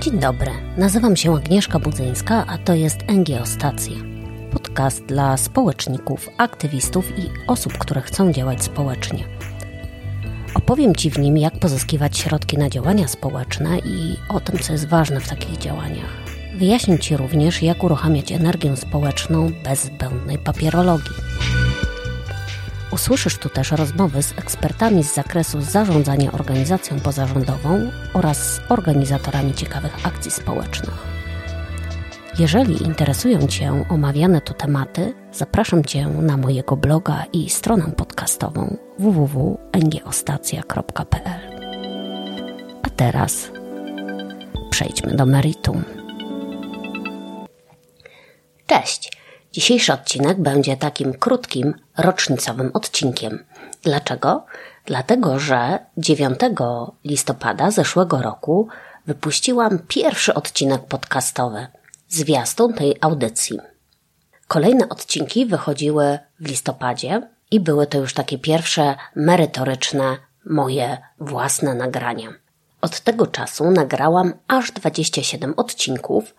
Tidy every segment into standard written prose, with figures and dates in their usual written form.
Dzień dobry, nazywam się Agnieszka Budzyńska, a to jest NGO Stacja. Podcast dla społeczników, aktywistów i osób, które chcą działać społecznie. Opowiem Ci w nim, jak pozyskiwać środki na działania społeczne i o tym, co jest ważne w takich działaniach. Wyjaśnię Ci również, jak uruchamiać energię społeczną bez zbędnej papierologii. Usłyszysz tu też rozmowy z ekspertami z zakresu zarządzania organizacją pozarządową oraz z organizatorami ciekawych akcji społecznych. Jeżeli interesują Cię omawiane tu tematy, zapraszam Cię na mojego bloga i stronę podcastową www.ngostacja.pl. A teraz przejdźmy do meritum. Cześć! Dzisiejszy odcinek będzie takim krótkim, rocznicowym odcinkiem. Dlaczego? Dlatego, że 9 listopada zeszłego roku wypuściłam pierwszy odcinek podcastowy, zwiastun tej audycji. Kolejne odcinki wychodziły w listopadzie i były to już takie pierwsze merytoryczne, moje własne nagrania. Od tego czasu nagrałam aż 27 odcinków,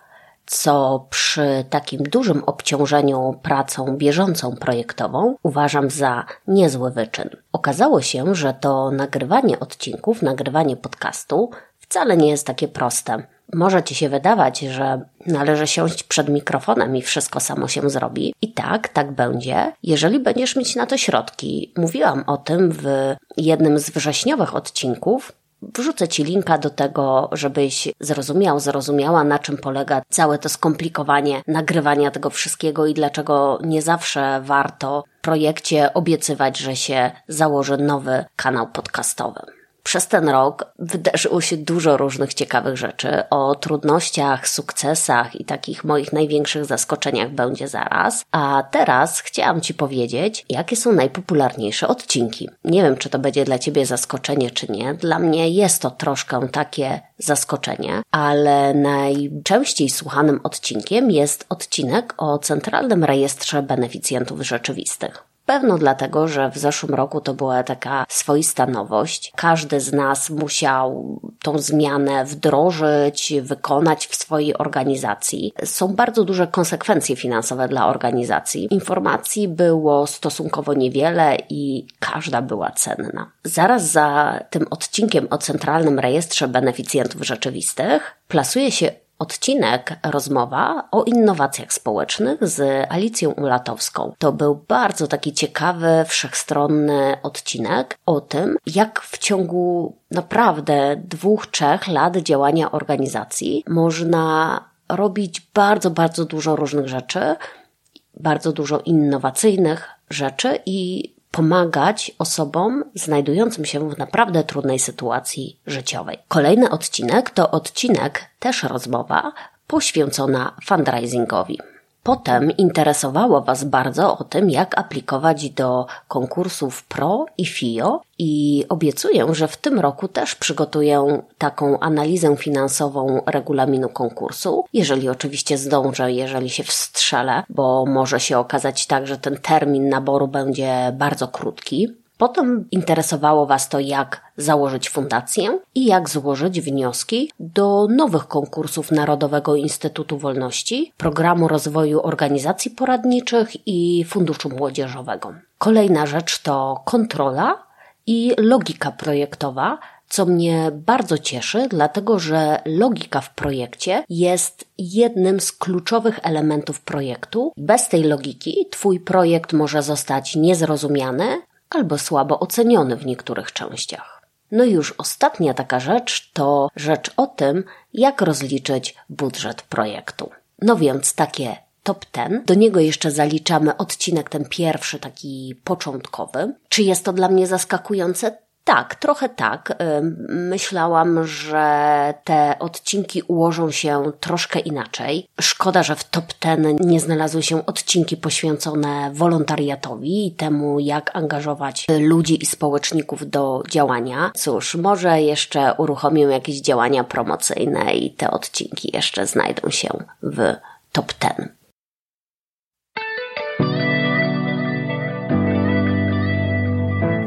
co przy takim dużym obciążeniu pracą bieżącą projektową uważam za niezły wyczyn. Okazało się, że to nagrywanie odcinków, nagrywanie podcastu wcale nie jest takie proste. Może Ci się wydawać, że należy siąść przed mikrofonem i wszystko samo się zrobi. I tak będzie, jeżeli będziesz mieć na to środki. Mówiłam o tym w jednym z wrześniowych odcinków. Wrzucę Ci linka do tego, żebyś zrozumiała, na czym polega całe to skomplikowanie nagrywania tego wszystkiego i dlaczego nie zawsze warto w projekcie obiecywać, że się założy nowy kanał podcastowy. Przez ten rok wydarzyło się dużo różnych ciekawych rzeczy. O trudnościach, sukcesach i takich moich największych zaskoczeniach będzie zaraz. A teraz chciałam Ci powiedzieć, jakie są najpopularniejsze odcinki. Nie wiem, czy to będzie dla Ciebie zaskoczenie, czy nie. Dla mnie jest to troszkę takie zaskoczenie, ale najczęściej słuchanym odcinkiem jest odcinek o Centralnym Rejestrze Beneficjentów Rzeczywistych. Pewno dlatego, że w zeszłym roku to była taka swoista nowość. Każdy z nas musiał tą zmianę wdrożyć, wykonać w swojej organizacji. Są bardzo duże konsekwencje finansowe dla organizacji. Informacji było stosunkowo niewiele i każda była cenna. Zaraz za tym odcinkiem o Centralnym Rejestrze Beneficjentów Rzeczywistych plasuje się odcinek, rozmowa o innowacjach społecznych z Alicją Ulatowską. To był bardzo taki ciekawy, wszechstronny odcinek o tym, jak w ciągu naprawdę 2-3 lat działania organizacji można robić bardzo, bardzo dużo różnych rzeczy, bardzo dużo innowacyjnych rzeczy i pomagać osobom znajdującym się w naprawdę trudnej sytuacji życiowej. Kolejny odcinek to odcinek, też rozmowa, poświęcona fundraisingowi. Potem interesowało Was bardzo o tym, jak aplikować do konkursów PRO i FIO i obiecuję, że w tym roku też przygotuję taką analizę finansową regulaminu konkursu, jeżeli oczywiście zdążę, jeżeli się wstrzelę, bo może się okazać tak, że ten termin naboru będzie bardzo krótki. Potem interesowało Was to, jak założyć fundację i jak złożyć wnioski do nowych konkursów Narodowego Instytutu Wolności, Programu Rozwoju Organizacji Poradniczych i Funduszu Młodzieżowego. Kolejna rzecz to kontrola i logika projektowa, co mnie bardzo cieszy, dlatego że logika w projekcie jest jednym z kluczowych elementów projektu. Bez tej logiki Twój projekt może zostać niezrozumiany albo słabo oceniony w niektórych częściach. No i już ostatnia taka rzecz to rzecz o tym, jak rozliczyć budżet projektu. No więc takie top 10. Do niego jeszcze zaliczamy odcinek ten pierwszy, taki początkowy. Czy jest to dla mnie zaskakujące? Tak, trochę tak. Myślałam, że te odcinki ułożą się troszkę inaczej. Szkoda, że w top 10 nie znalazły się odcinki poświęcone wolontariatowi i temu, jak angażować ludzi i społeczników do działania. Cóż, może jeszcze uruchomię jakieś działania promocyjne i te odcinki jeszcze znajdą się w top 10.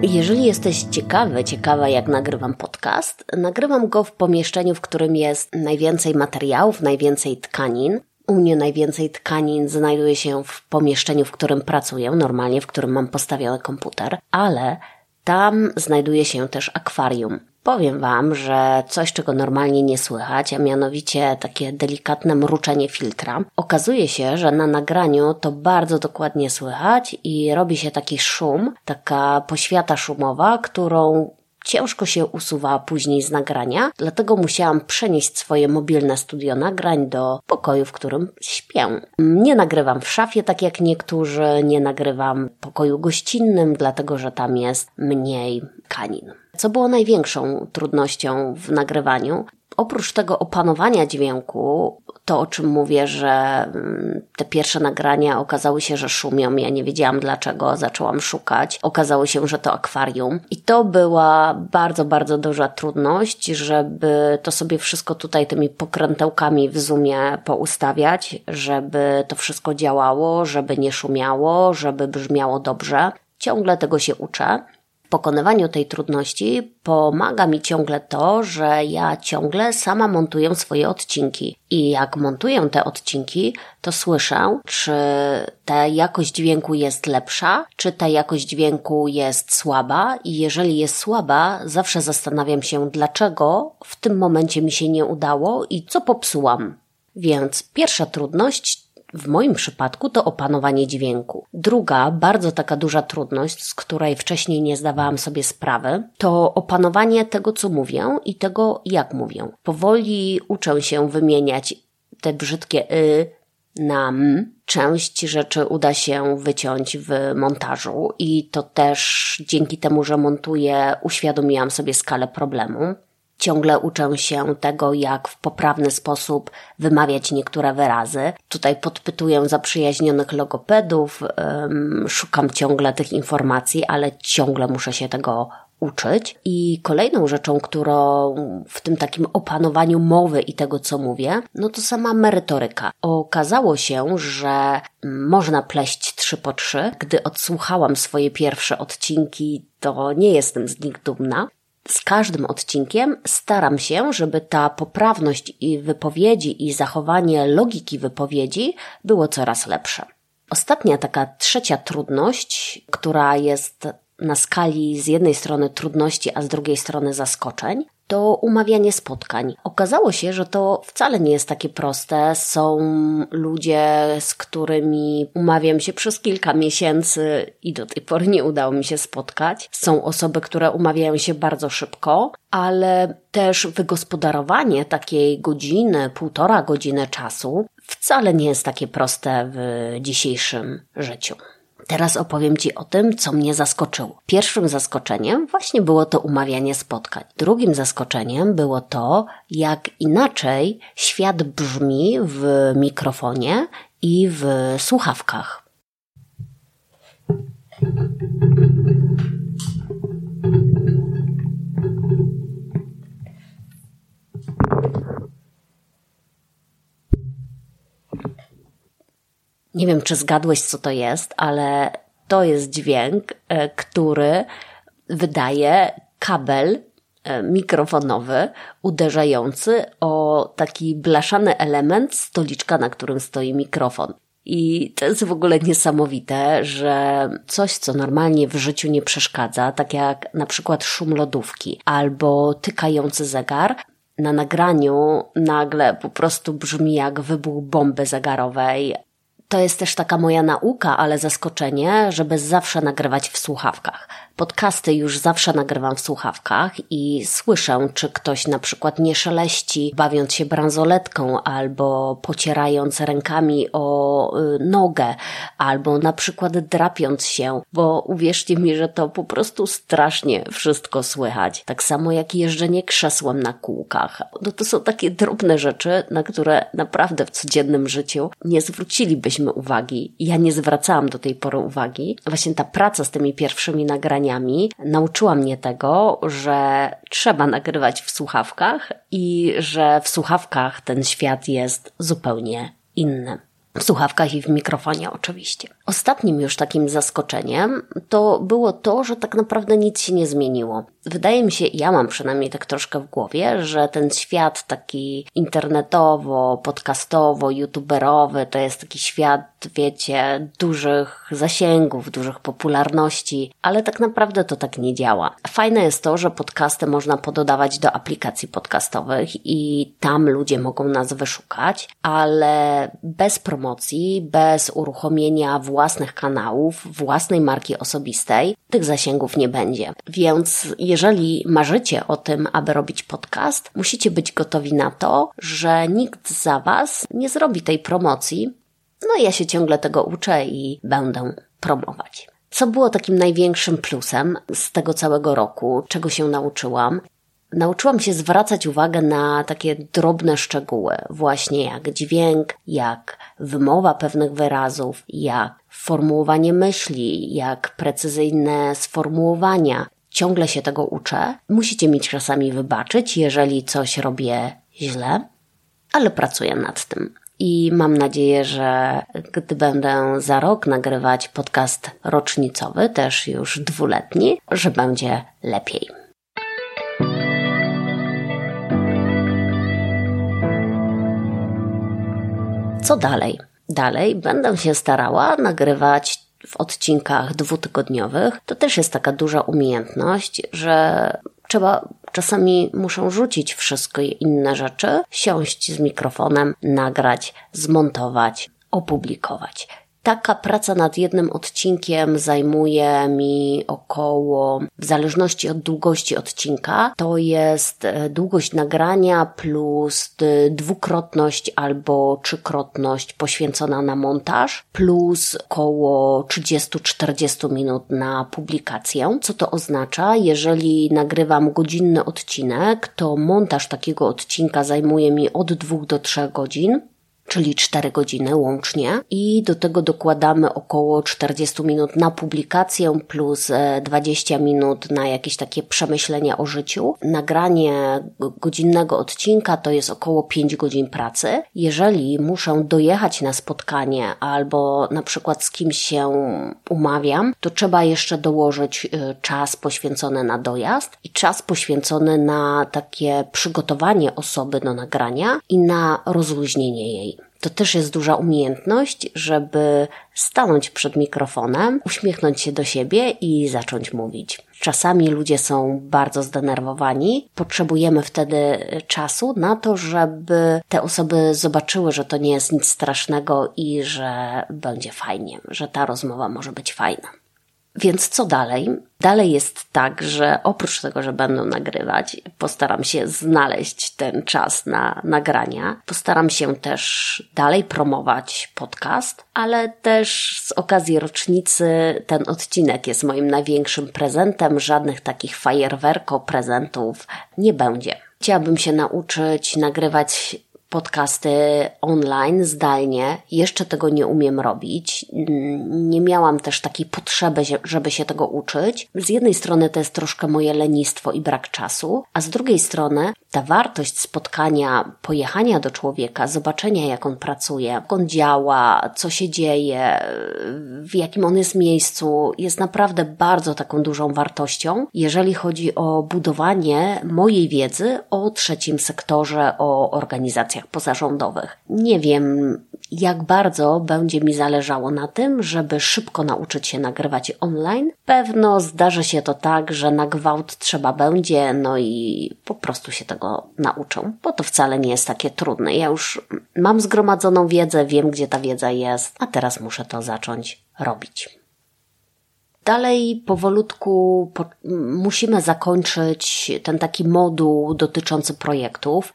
Jeżeli jesteś ciekawa jak nagrywam podcast, nagrywam go w pomieszczeniu, w którym jest najwięcej materiałów, najwięcej tkanin. U mnie najwięcej tkanin znajduje się w pomieszczeniu, w którym pracuję, normalnie, w którym mam postawiony komputer, ale tam znajduje się też akwarium. Powiem Wam, że coś, czego normalnie nie słychać, a mianowicie takie delikatne mruczenie filtra. Okazuje się, że na nagraniu to bardzo dokładnie słychać i robi się taki szum, taka poświata szumowa, którą ciężko się usuwa później z nagrania, dlatego musiałam przenieść swoje mobilne studio nagrań do pokoju, w którym śpię. Nie nagrywam w szafie, tak jak niektórzy, nie nagrywam w pokoju gościnnym, dlatego że tam jest mniej tkanin. Co było największą trudnością w nagrywaniu? Oprócz tego opanowania dźwięku, to o czym mówię, że te pierwsze nagrania okazały się, że szumią, ja nie wiedziałam dlaczego, zaczęłam szukać, okazało się, że to akwarium i to była bardzo, bardzo duża trudność, żeby to sobie wszystko tutaj tymi pokrętełkami w Zoomie poustawiać, żeby to wszystko działało, żeby nie szumiało, żeby brzmiało dobrze. Ciągle tego się uczę. W pokonywaniu tej trudności pomaga mi ciągle to, że ja ciągle sama montuję swoje odcinki. I jak montuję te odcinki, to słyszę, czy ta jakość dźwięku jest lepsza, czy ta jakość dźwięku jest słaba. I jeżeli jest słaba, zawsze zastanawiam się, dlaczego w tym momencie mi się nie udało i co popsułam. Więc pierwsza trudność w moim przypadku to opanowanie dźwięku. Druga, bardzo taka duża trudność, z której wcześniej nie zdawałam sobie sprawy, to opanowanie tego, co mówię i tego, jak mówię. Powoli uczę się wymieniać te brzydkie na m. Część rzeczy uda się wyciąć w montażu i to też dzięki temu, że montuję, uświadomiłam sobie skalę problemu. Ciągle uczę się tego, jak w poprawny sposób wymawiać niektóre wyrazy. Tutaj podpytuję zaprzyjaźnionych logopedów, szukam ciągle tych informacji, ale ciągle muszę się tego uczyć. I kolejną rzeczą, którą w tym takim opanowaniu mowy i tego, co mówię, no to sama merytoryka. Okazało się, że można pleść 3 po 3. Gdy odsłuchałam swoje pierwsze odcinki, to nie jestem z nich dumna. Z każdym odcinkiem staram się, żeby ta poprawność i wypowiedzi i zachowanie logiki wypowiedzi było coraz lepsze. Ostatnia taka trzecia trudność, która jest na skali z jednej strony trudności, a z drugiej strony zaskoczeń, to umawianie spotkań. Okazało się, że to wcale nie jest takie proste. Są ludzie, z którymi umawiam się przez kilka miesięcy i do tej pory nie udało mi się spotkać. Są osoby, które umawiają się bardzo szybko, ale też wygospodarowanie takiej godziny, 1,5 godziny czasu wcale nie jest takie proste w dzisiejszym życiu. Teraz opowiem Ci o tym, co mnie zaskoczyło. Pierwszym zaskoczeniem właśnie było to umawianie spotkań. Drugim zaskoczeniem było to, jak inaczej świat brzmi w mikrofonie i w słuchawkach. Nie wiem, czy zgadłeś, co to jest, ale to jest dźwięk, który wydaje kabel mikrofonowy uderzający o taki blaszany element stoliczka, na którym stoi mikrofon. I to jest w ogóle niesamowite, że coś, co normalnie w życiu nie przeszkadza, tak jak na przykład szum lodówki albo tykający zegar, na nagraniu nagle po prostu brzmi jak wybuch bomby zegarowej. To jest też taka moja nauka, ale zaskoczenie, żeby zawsze nagrywać w słuchawkach. Podcasty już zawsze nagrywam w słuchawkach i słyszę, czy ktoś na przykład nie szeleści, bawiąc się bransoletką albo pocierając rękami o nogę, albo na przykład drapiąc się, bo uwierzcie mi, że to po prostu strasznie wszystko słychać. Tak samo jak jeżdżenie krzesłem na kółkach. No to są takie drobne rzeczy, na które naprawdę w codziennym życiu nie zwrócilibyśmy uwagi. Ja nie zwracałam do tej pory uwagi. Właśnie ta praca z tymi pierwszymi nagraniami nauczyła mnie tego, że trzeba nagrywać w słuchawkach i że w słuchawkach ten świat jest zupełnie inny. w słuchawkach i w mikrofonie oczywiście. Ostatnim już takim zaskoczeniem to było to, że tak naprawdę nic się nie zmieniło. Wydaje mi się, ja mam przynajmniej tak troszkę w głowie, że ten świat taki internetowo, podcastowo, youtuberowy to jest taki świat, wiecie, dużych zasięgów, dużych popularności, ale tak naprawdę to tak nie działa. Fajne jest to, że podcasty można pododawać do aplikacji podcastowych i tam ludzie mogą nas wyszukać, ale bez promocji, bez uruchomienia własnych kanałów, własnej marki osobistej, tych zasięgów nie będzie. Więc jeżeli marzycie o tym, aby robić podcast, musicie być gotowi na to, że nikt za Was nie zrobi tej promocji. No ja się ciągle tego uczę i będę promować. Co było takim największym plusem z tego całego roku, czego się nauczyłam? Nauczyłam się zwracać uwagę na takie drobne szczegóły, właśnie jak dźwięk, jak wymowa pewnych wyrazów, jak formułowanie myśli, jak precyzyjne sformułowania. Ciągle się tego uczę. Musicie mi czasami wybaczyć, jeżeli coś robię źle, ale pracuję nad tym. I mam nadzieję, że gdy będę za rok nagrywać podcast rocznicowy, też już 2-letni, że będzie lepiej. Co dalej? Dalej będę się starała nagrywać w odcinkach 2-tygodniowych. To też jest taka duża umiejętność, że czasami muszę rzucić wszystko i inne rzeczy, siąść z mikrofonem, nagrać, zmontować, opublikować. Taka praca nad jednym odcinkiem zajmuje mi około, w zależności od długości odcinka, to jest długość nagrania plus 2-krotność albo 3-krotność poświęcona na montaż, plus około 30-40 minut na publikację. Co to oznacza? Jeżeli nagrywam godzinny odcinek, to montaż takiego odcinka zajmuje mi od 2 do 3 godzin. Czyli 4 godziny łącznie i do tego dokładamy około 40 minut na publikację plus 20 minut na jakieś takie przemyślenia o życiu. Nagranie godzinnego odcinka to jest około 5 godzin pracy. Jeżeli muszę dojechać na spotkanie albo na przykład z kimś się umawiam, to trzeba jeszcze dołożyć czas poświęcony na dojazd i czas poświęcony na takie przygotowanie osoby do nagrania i na rozluźnienie jej. To też jest duża umiejętność, żeby stanąć przed mikrofonem, uśmiechnąć się do siebie i zacząć mówić. Czasami ludzie są bardzo zdenerwowani. Potrzebujemy wtedy czasu na to, żeby te osoby zobaczyły, że to nie jest nic strasznego i że będzie fajnie, że ta rozmowa może być fajna. Więc co dalej? Dalej jest tak, że oprócz tego, że będę nagrywać, postaram się znaleźć ten czas na nagrania. Postaram się też dalej promować podcast, ale też z okazji rocznicy ten odcinek jest moim największym prezentem. Żadnych takich fajerwerko prezentów nie będzie. Chciałabym się nauczyć nagrywać podcasty online, zdalnie. Jeszcze tego nie umiem robić. Nie miałam też takiej potrzeby, żeby się tego uczyć. Z jednej strony to jest troszkę moje lenistwo i brak czasu, a z drugiej strony ta wartość spotkania, pojechania do człowieka, zobaczenia jak on pracuje, jak on działa, co się dzieje, w jakim on jest miejscu, jest naprawdę bardzo taką dużą wartością, jeżeli chodzi o budowanie mojej wiedzy o trzecim sektorze, o organizacjach pozarządowych. Nie wiem, jak bardzo będzie mi zależało na tym, żeby szybko nauczyć się nagrywać online. Pewno zdarzy się to tak, że na gwałt trzeba będzie, no i po prostu się tego nauczę, bo to wcale nie jest takie trudne. Ja już mam zgromadzoną wiedzę, wiem, gdzie ta wiedza jest, a teraz muszę to zacząć robić. Dalej powolutku musimy zakończyć ten taki moduł dotyczący projektów.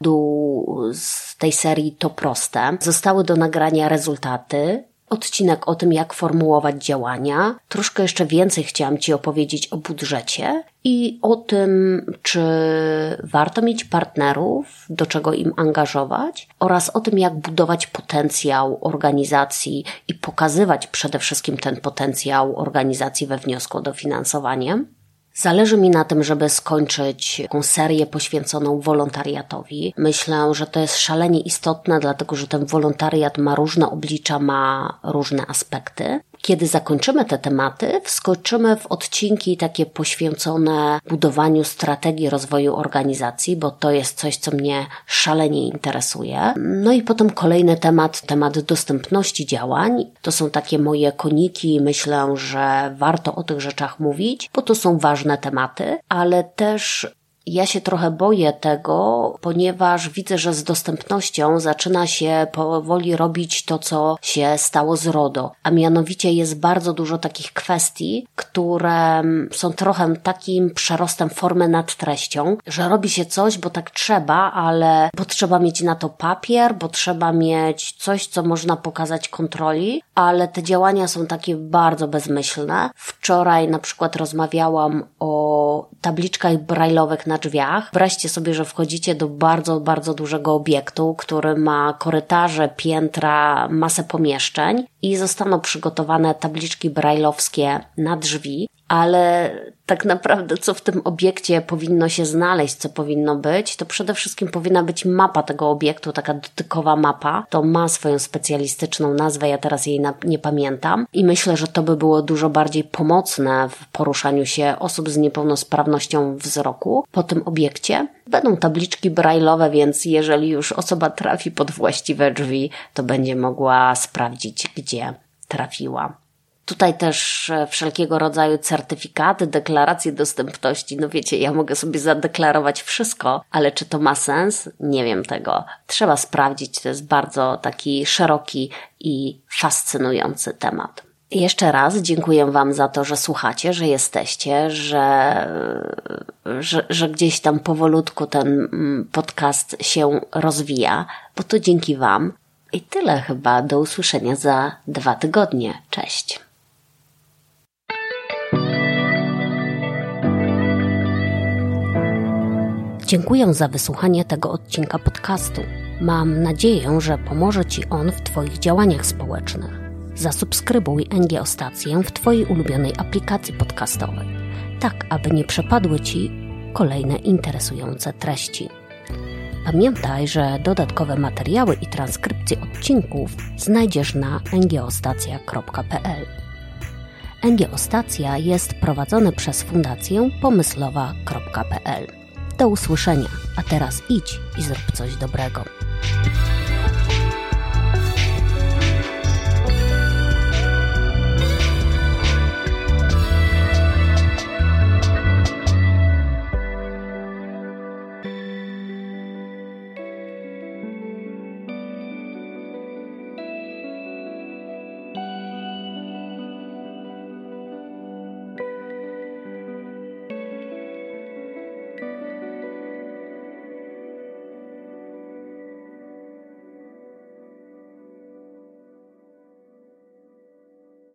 Z tej serii To Proste. Zostały do nagrania rezultaty, odcinek o tym, jak formułować działania. Troszkę jeszcze więcej chciałam Ci opowiedzieć o budżecie i o tym, czy warto mieć partnerów, do czego im angażować oraz o tym, jak budować potencjał organizacji i pokazywać przede wszystkim ten potencjał organizacji we wniosku o dofinansowanie. Zależy mi na tym, żeby skończyć taką serię poświęconą wolontariatowi. Myślę, że to jest szalenie istotne, dlatego że ten wolontariat ma różne oblicza, ma różne aspekty. Kiedy zakończymy te tematy, wskoczymy w odcinki takie poświęcone budowaniu strategii rozwoju organizacji, bo to jest coś, co mnie szalenie interesuje. No i potem kolejny temat dostępności działań. To są takie moje koniki i myślę, że warto o tych rzeczach mówić, bo to są ważne tematy, ale też ja się trochę boję tego, ponieważ widzę, że z dostępnością zaczyna się powoli robić to, co się stało z RODO. A mianowicie jest bardzo dużo takich kwestii, które są trochę takim przerostem formy nad treścią, że robi się coś, bo tak trzeba, bo trzeba mieć na to papier, bo trzeba mieć coś, co można pokazać kontroli, ale te działania są takie bardzo bezmyślne. Wczoraj na przykład rozmawiałam o tabliczkach brajlowych na drzwiach. Wyobraźcie sobie, że wchodzicie do bardzo, bardzo dużego obiektu, który ma korytarze, piętra, masę pomieszczeń i zostaną przygotowane tabliczki brajlowskie na drzwi, ale tak naprawdę co w tym obiekcie powinno się znaleźć, co powinno być, to przede wszystkim powinna być mapa tego obiektu, taka dotykowa mapa. To ma swoją specjalistyczną nazwę, ja teraz jej nie pamiętam i myślę, że to by było dużo bardziej pomocne w poruszaniu się osób z niepełnosprawnością wzroku po tym obiekcie. Będą tabliczki brajlowe, więc jeżeli już osoba trafi pod właściwe drzwi, to będzie mogła sprawdzić, gdzie trafiła. Tutaj też wszelkiego rodzaju certyfikaty, deklaracje dostępności. No wiecie, ja mogę sobie zadeklarować wszystko, ale czy to ma sens? Nie wiem tego. Trzeba sprawdzić, to jest bardzo taki szeroki i fascynujący temat. Jeszcze raz dziękuję Wam za to, że słuchacie, że jesteście, że gdzieś tam powolutku ten podcast się rozwija, bo to dzięki Wam. I tyle chyba. Do usłyszenia za 2 tygodnie. Cześć. Dziękuję za wysłuchanie tego odcinka podcastu. Mam nadzieję, że pomoże Ci on w Twoich działaniach społecznych. Zasubskrybuj NGO Stację w Twojej ulubionej aplikacji podcastowej, tak aby nie przepadły Ci kolejne interesujące treści. Pamiętaj, że dodatkowe materiały i transkrypcje odcinków znajdziesz na ngostacja.pl. NGO Stacja jest prowadzone przez Fundację Pomyslowa.pl. Do usłyszenia, a teraz idź i zrób coś dobrego.